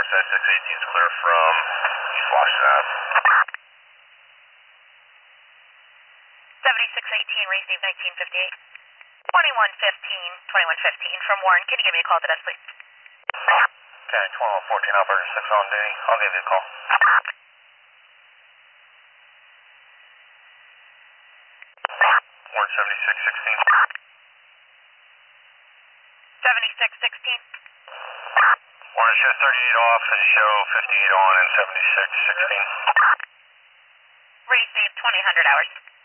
Northside 618 is clear from East Washington Ave. 7618, received 1958. 2115 from Warren. Can you give me a call to that, please? Okay, 2114, operator 6 on duty. I'll give you a call. Warren 7616. 7616. Warren show 38 off and show 58 on and 7616. Received 2000 hours.